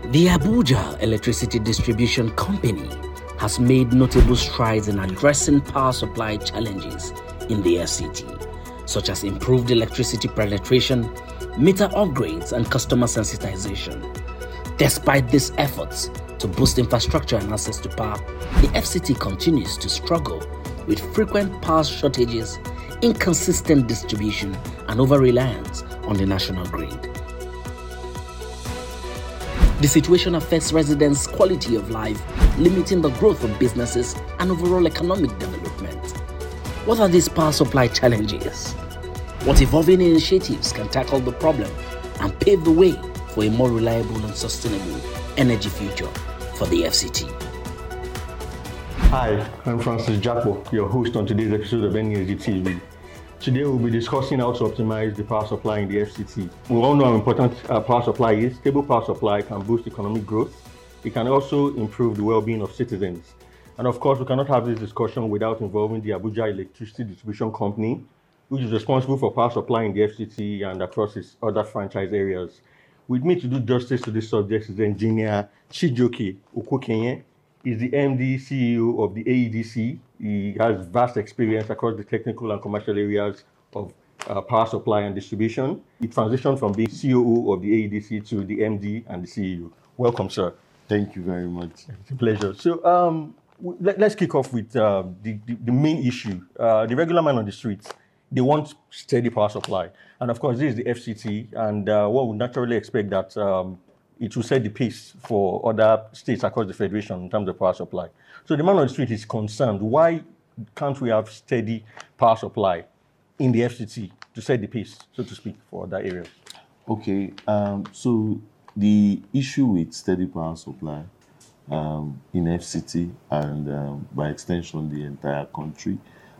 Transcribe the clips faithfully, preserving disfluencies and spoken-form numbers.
The Abuja Electricity Distribution Company has made notable strides in addressing power supply challenges in the F C T, such as improved electricity penetration, meter upgrades, and customer sensitization. Despite these efforts to boost infrastructure and access to power, the F C T continues to struggle with frequent power shortages, inconsistent distribution, and over-reliance on the national grid. The situation affects residents' quality of life, limiting the growth of businesses and overall economic development. What are these power supply challenges? What evolving initiatives can tackle the problem and pave the way for a more reliable and sustainable energy future for the F C T? Hi, I'm Francis Jackbo, your host on today's episode of Energy T V. Today we'll be discussing how to optimize the power supply in the F C T. We all know how important uh, power supply is. Stable power supply can boost economic growth. It can also improve the well-being of citizens. And of course, we cannot have this discussion without involving the Abuja Electricity Distribution Company, which is responsible for power supply in the F C T and across its other franchise areas. With me to do justice to this subject is engineer Chijioke Okokenye. He's the M D, C E O of the A E D C. He has vast experience across the technical and commercial areas of uh, power supply and distribution. He transitioned from being C O O of the A E D C to the M D and the C E O. Welcome, sir. Thank you very much. It's a pleasure. So um, let, let's kick off with uh, the, the, the main issue. Uh, the regular man on the streets, they want steady power supply. And of course, this is the F C T, and uh, one would naturally expect that um, it will set the pace for other states across the federation in terms of power supply. So the man on the street is concerned, why can't we have steady power supply in the F C T to set the pace, so to speak, for other areas? Okay, um, so the issue with steady power supply um, in F C T and um, by extension the entire country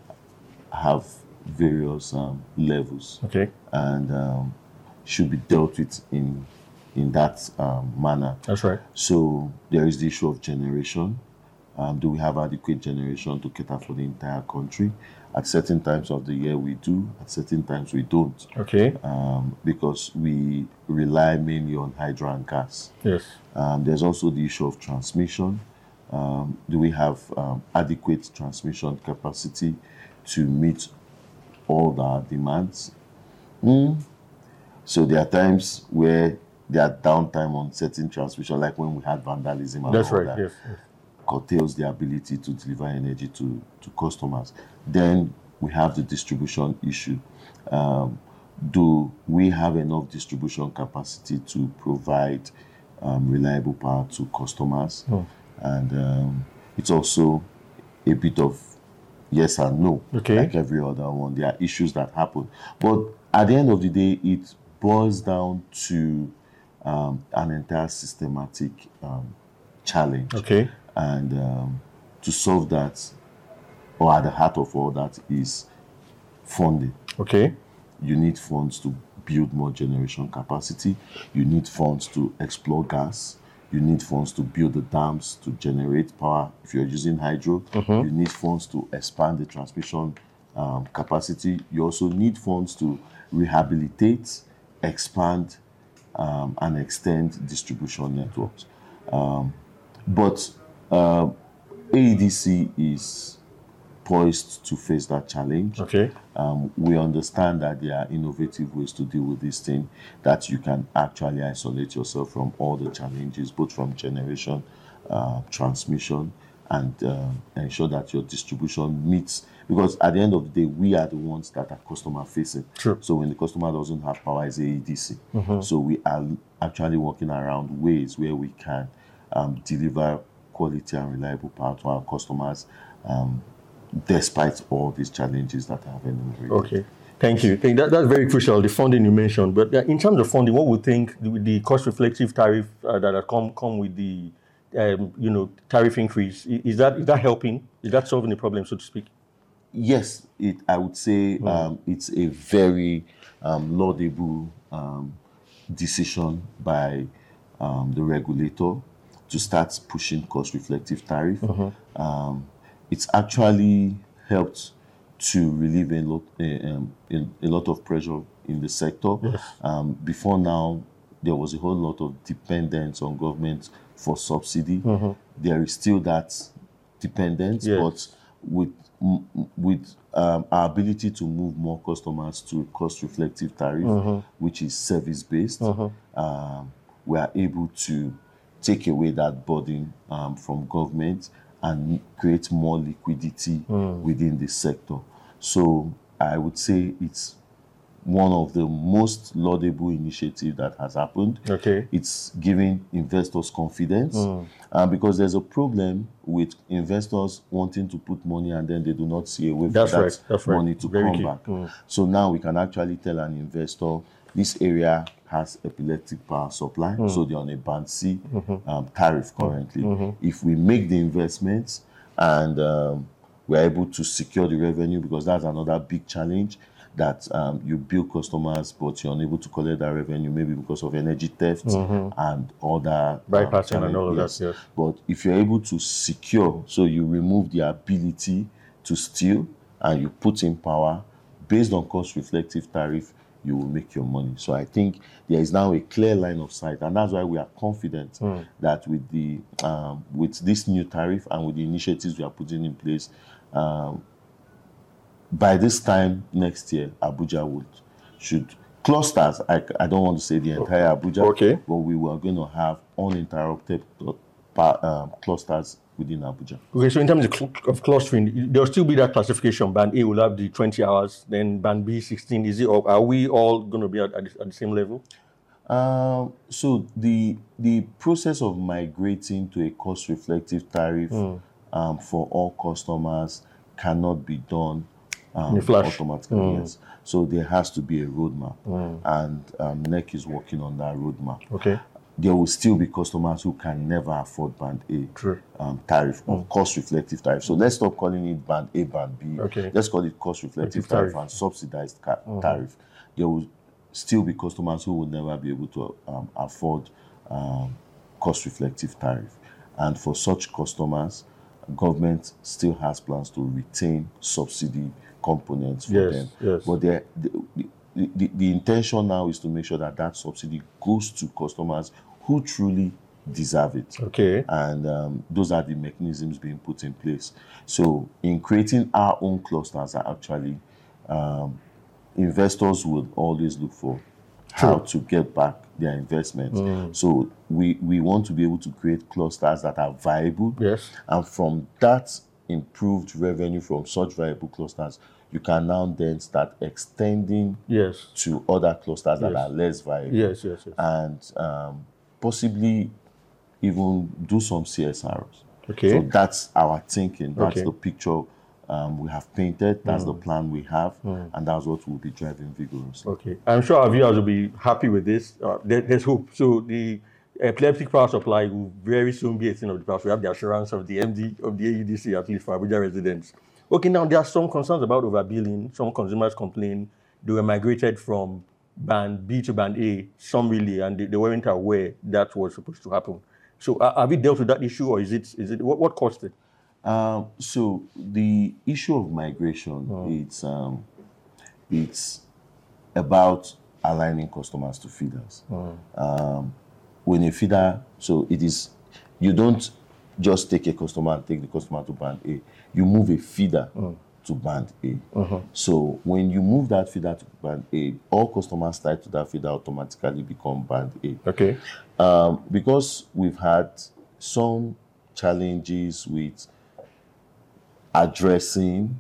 have various um, levels, okay, and um, should be dealt with in in that um, manner. That's right. So there is the issue of generation. Um, do we have adequate generation to cater for the entire country? At certain times of the year we do, at certain times we don't. Okay. Um, because we rely mainly on hydro and gas. Yes. Um, there's also the issue of transmission. Um, do we have um, adequate transmission capacity to meet all our demands? Mm. So there are times where there are downtime on certain transmission, like when we had vandalism and That's all right. that. Yes, yes. Curtails the ability to deliver energy to, to customers. Then we have the distribution issue. Um, do we have enough distribution capacity to provide um, reliable power to customers? Oh. And um, it's also a bit of yes and no, okay, like every other one. There are issues that happen. But at the end of the day, it boils down to um, an entire systematic um, challenge. Okay. And um, to solve that, or at the heart of all that, is funding. Okay. You need funds to build more generation capacity. You need funds to explore gas. You need funds to build the dams to generate power if you're using hydro. Mm-hmm. You need funds to expand the transmission um, capacity. You also need funds to rehabilitate, expand, um, and extend distribution networks. Um, but Uh, A E D C is poised to face that challenge. Okay. Um, we understand that there are innovative ways to deal with this thing, that you can actually isolate yourself from all the challenges, both from generation, uh, transmission, and uh, ensure that your distribution meets. Because at the end of the day, we are the ones that are customer facing. True. So when the customer doesn't have power, it's A E D C. Mm-hmm. So we are actually working around ways where we can um, deliver quality and reliable power to our customers, um, despite all these challenges that have enumerated. Okay, thank you. That, that's very crucial, the funding you mentioned. But in terms of funding, what would think the, the cost-reflective tariff uh, that have come come with the, um, you know, tariff increase, is that is that helping? Is that solving the problem, so to speak? Yes, it. I would say mm. um, it's a very um, laudable um, decision by um, the regulator to start pushing cost-reflective tariff. Mm-hmm. Um, it's actually helped to relieve a lot, a, um, a, a lot of pressure in the sector. Yes. Um, before now, there was a whole lot of dependence on government for subsidy. Mm-hmm. There is still that dependence, Yes. but with m- with um, our ability to move more customers to a cost-reflective tariff, Mm-hmm. which is service-based, Mm-hmm. um, we are able to take away that burden um, from government and create more liquidity Mm. within the sector. So I would say it's one of the most laudable initiatives that has happened. Okay. It's giving investors confidence Mm. uh, because there's a problem with investors wanting to put money and then they do not see a way for That's that right. That's right. money to Very come key. back. Mm. So now we can actually tell an investor this area has epileptic power supply, Mm. so they're on a band C Mm-hmm. um, tariff currently. Mm-hmm. If we make the investments and um, we're able to secure the revenue, because that's another big challenge, that um, you build customers but you're unable to collect that revenue, maybe because of energy theft and other um, Bypassing and all of challenges. that, yes. But if you're able to secure, so you remove the ability to steal and you put in power based on cost reflective tariff, you will make your money. So I think there is now a clear line of sight, and that's why we are confident that with the um, with this new tariff and with the initiatives we are putting in place, um, by this time next year, Abuja would should clusters. I, I don't want to say the entire Abuja, Okay. but we were going to have uninterrupted uh, pa- um, clusters within Abuja. Okay, so in terms of, cl- of clustering, there'll still be that classification. Band A will have the twenty hours, then band B sixteen. Is it? Or are we all going to be at, at, the, at the same level? Um, so the the process of migrating to a cost reflective tariff um, for all customers cannot be done um, In a flash. automatically. Yes. So there has to be a roadmap, and um, N E C is working on that roadmap. Okay. There will still be customers who can never afford band A True. um, tariff or cost reflective tariff. So let's stop calling it band A, band B. Okay. Let's call it cost reflective Reflective tariff, tariff. and subsidized ca- tariff. There will still be customers who will never be able to um, afford um, cost reflective tariff. And for such customers, government still has plans to retain subsidy components for Yes, them. yes. But they're- the, the, the, the intention now is to make sure that that subsidy goes to customers who truly deserve it. Okay. And um, those are the mechanisms being put in place. So in creating our own clusters, are actually um, investors would always look for how to get back their investments. So we, we want to be able to create clusters that are viable. Yes. And from that improved revenue from such viable clusters, you can now then start extending Yes. to other clusters that Yes. are less viable. Yes. Yes. Yes. And um, possibly even do some C S Rs. Okay. So that's our thinking. That's Okay. the picture um, we have painted. That's the plan we have. And that's what we'll be driving vigorously. Okay. I'm sure our viewers will be happy with this. Uh, there, there's hope. So the epileptic power supply will very soon be a thing of the past. We have the assurance of the M D of the A U D C, at least for Abuja residents. Okay, now there are some concerns about overbilling. Some consumers complain they were migrated from band B to band A, some really, and they, they weren't aware that was supposed to happen. So uh, have we dealt with that issue, or is it, is it what, what caused it? Um, so the issue of migration, it's um, it's about aligning customers to feeders. Um, when a feeder, so it is, you don't just take a customer and take the customer to band A. You move a feeder to band A. So when you move that feeder to band A, all customers tied to that feeder automatically become band A. Okay. Um, because we've had some challenges with addressing,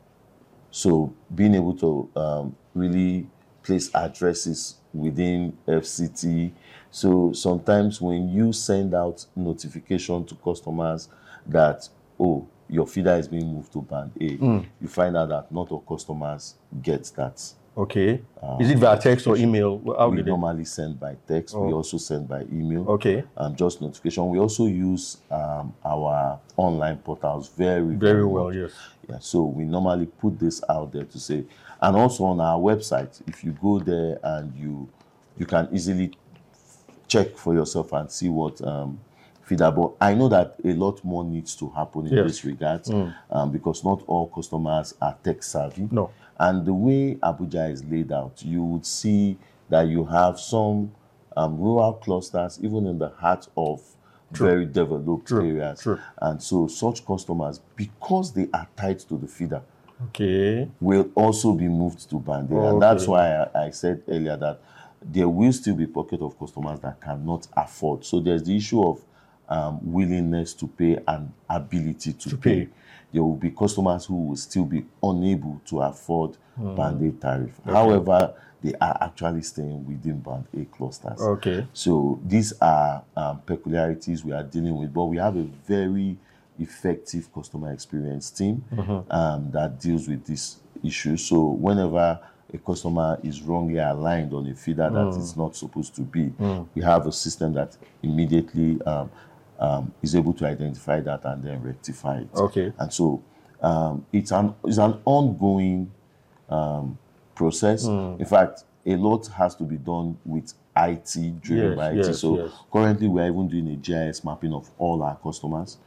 so being able to um, really place addresses within F C T. So sometimes when you send out notification to customers that, oh, your feeder is being moved to band A, you find out that not all customers get that. Okay. Is it via text or email? How We did it? normally send by text. We also send by email. Okay. Um, just notification. We also use um, our online portals very, Very well, much. yes. Yeah, so we normally put this out there to say, and also on our website, if you go there and you you can easily check for yourself and see what um, feeder. But I know that a lot more needs to happen in Yes. this regard um, because not all customers are tech savvy. No. And the way Abuja is laid out, you would see that you have some um, rural clusters, even in the heart of True. very developed True. areas. True. And so such customers, because they are tied to the feeder, okay, will also be moved to Band A. Oh, and that's okay. why I, I said earlier that there will still be pocket of customers that cannot afford. So there's the issue of um, willingness to pay and ability to, to pay. pay. There will be customers who will still be unable to afford mm. Band A tariff. Okay. However, they are actually staying within Band A clusters. Okay. So these are um, peculiarities we are dealing with, but we have a very effective customer experience team mm-hmm. um, that deals with this issue. So whenever a customer is wrongly aligned on a feeder mm. that is not supposed to be, mm. we have a system that immediately um, um, is able to identify that and then rectify it. Okay. And so um, it's an it's an ongoing um, process. Mm. In fact, a lot has to be done with I T, driven yes, by I T. Yes, so yes. currently we're even doing a G I S mapping of all our customers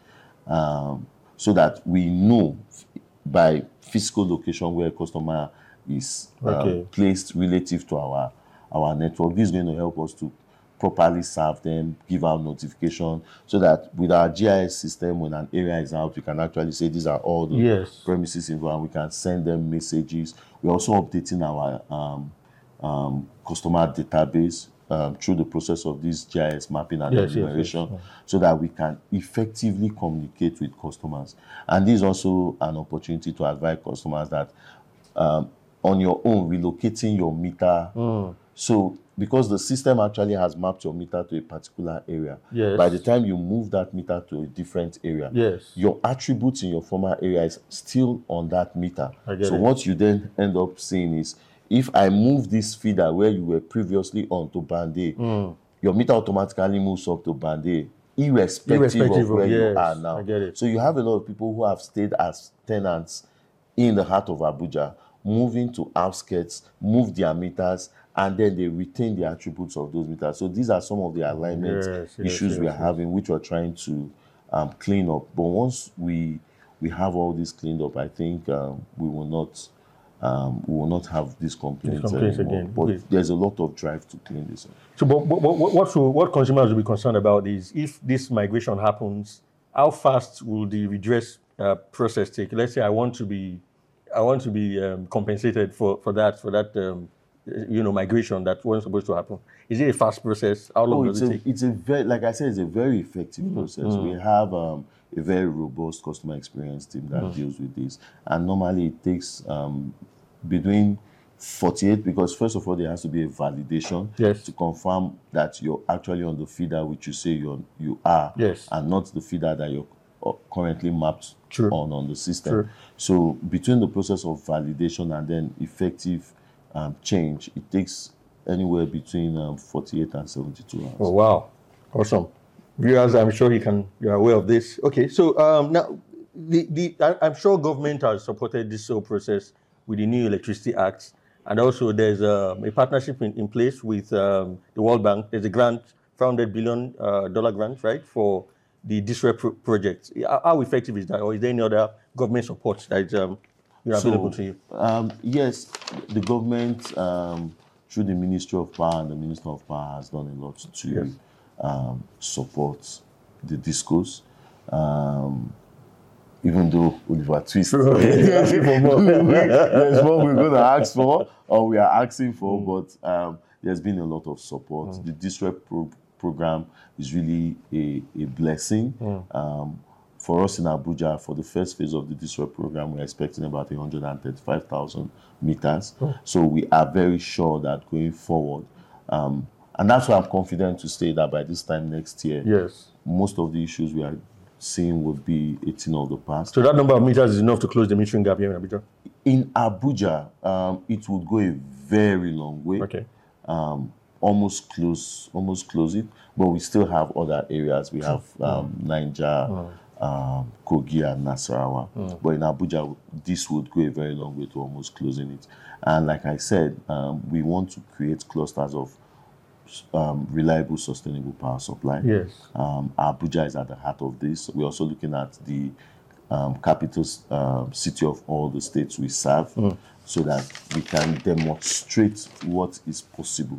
um, so that we know by physical location where a customer is um, okay. placed relative to our, our network. This is going to help us to properly serve them, give out notification, so that with our G I S system, when an area is out, we can actually say these are all the yes. premises involved, and we can send them messages. We're also updating our um, um, customer database um, through the process of this G I S mapping and yes, enumeration, yes, yes, yes. so that we can effectively communicate with customers. And this is also an opportunity to advise customers that um, on your own, relocating your meter, mm. so because the system actually has mapped your meter to a particular area. Yes. By the time you move that meter to a different area, yes. your attributes in your former area is still on that meter. I get so it. what you then end up seeing is, if I move this feeder where you were previously on to Band A, mm. your meter automatically moves up to Band A, irrespective, irrespective of where of, yes, you are now. I get it. So you have a lot of people who have stayed as tenants in the heart of Abuja, moving to outskirts, move their meters, and then they retain the attributes of those meters. So these are some of the alignment yes, yes, issues yes, we are yes. having, which we're trying to um, clean up. But once we we have all this cleaned up, I think um, we will not um, we will not have these complaints, these complaints anymore. Again. But okay. there's a lot of drive to clean this up. So, but, but, but what should, what consumers will be concerned about is, if this migration happens, how fast will the redress uh, process take? Let's say I want to be I want to be um, compensated for, for that for that um, you know migration that wasn't supposed to happen. Is it a fast process? How long oh, does it's it a, take? It's a very, like I said, it's a very effective mm-hmm. process. Mm-hmm. We have um, a very robust customer experience team that mm-hmm. deals with this, and normally it takes um, between forty-eight, because first of all there has to be a validation yes. to confirm that you're actually on the feeder which you say you you are, yes. and not the feeder that you're currently mapped True. on on the system. True. So between the process of validation and then effective um, change, it takes anywhere between um, forty-eight and seventy-two hours. Oh wow, awesome! Viewers, I'm sure you can you're aware of this. Okay, so um, now the the I, I'm sure government has supported this whole process with the new Electricity Act, and also there's a, a partnership in, in place with um, the World Bank. There's a grant, four hundred billion uh, dollar grant, right, for the DISREP pro project. How effective is that, or is there any other government support that is um, available so, to you? Um, yes, the government, um, through the Ministry of Power and the Minister of Power, has done a lot to yes. um, support the DISCOs. Um, even though Oliver Twist, there's more we're going to ask for, or we are asking for, mm. but um, there's been a lot of support. Mm. The DISREP pro program is really a, a blessing. Mm. Um, for us in Abuja, for the first phase of the DISREP program, we're expecting about one hundred thirty-five thousand meters. Mm. So we are very sure that going forward, um, and that's why I'm confident to say that by this time next year, yes, most of the issues we are seeing would be a thing of the past. So that number of meters is enough to close the metering gap here in Abuja? In Abuja, um, it would go a very long way. Okay. Um, almost close, almost close it, but we still have other areas. We have um, mm. Niger, mm. um, Kogi, and Nasarawa. Mm. But in Abuja, this would go a very long way to almost closing it. And like I said, um, we want to create clusters of um, reliable, sustainable power supply. Yes. Um, Abuja is at the heart of this. We're also looking at the um, capital um, city of all the states we serve, mm. so that we can demonstrate what is possible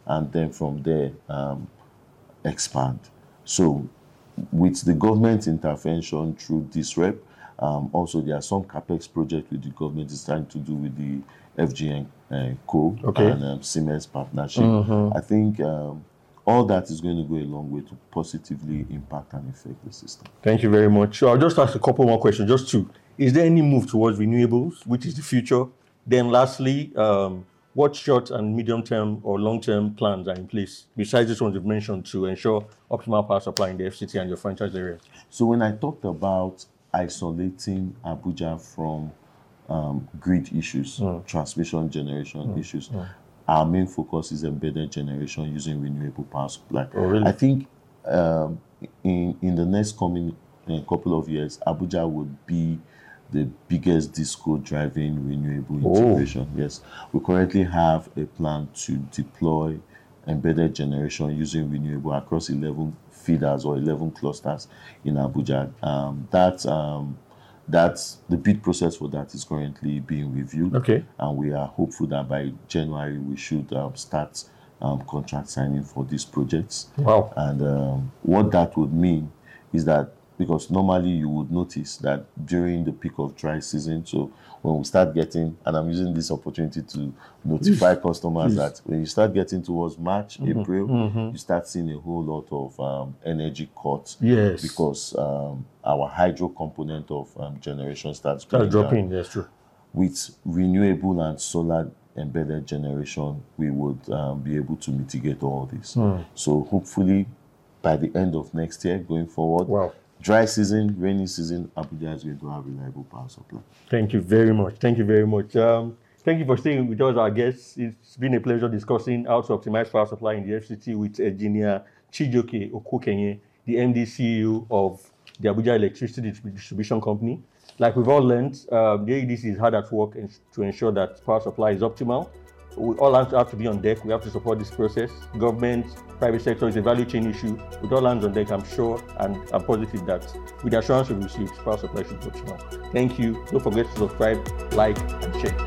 and then from there um, expand. So with the government intervention through DISREP, um, also there are some CapEx projects with the government is trying to do with the F G N uh, Co okay. and um, Siemens partnership. Mm-hmm. I think um, all that is going to go a long way to positively impact and affect the system. Thank you very much. So I'll just ask a couple more questions, just two. Is there any move towards renewables, which is the future? Then lastly, um, what short and medium-term or long-term plans are in place, besides this one you've mentioned, to ensure optimal power supply in the F C T and your franchise area? So when I talked about isolating Abuja from um, grid issues, mm. transmission generation mm. issues, mm. our main focus is embedded generation using renewable power supply. Oh, really? I think um, in, in the next coming uh, couple of years, Abuja would be the biggest disco driving renewable oh. integration. Yes, we currently have a plan to deploy embedded generation using renewable across eleven feeders or eleven clusters in Abuja. Um, that um, that's the bid process for that is currently being reviewed. Okay, and we are hopeful that by January we should um, start um, contract signing for these projects. Wow! And um, what that would mean is that, because normally you would notice that during the peak of dry season, so when we start getting, and I'm using this opportunity to notify Please. customers Please. that when you start getting towards March, mm-hmm. April, mm-hmm. you start seeing a whole lot of um, energy cuts. Yes. Because um, our hydro component of um, generation starts Start dropping, that's true. With renewable and solar embedded generation, we would um, be able to mitigate all this. Mm. So hopefully by the end of next year, going forward, wow. dry season, rainy season, Abuja is going to have reliable power supply. Thank you very much. Thank you very much. Um, thank you for staying with us, our guests. It's been a pleasure discussing how to optimize power supply in the F C T with Engineer Chijioke Okokenye, the M D C E O of the Abuja Electricity Distribution Company. Like we've all learned, um, the A E D C is hard at work to ensure that power supply is optimal. We all have to, have to be on deck. We have to support this process. Government, private sector is a value chain issue. With all hands on deck, I'm sure and I'm positive that with the assurance we received, power supply should be optimal. Thank you. Don't forget to subscribe, like, and share.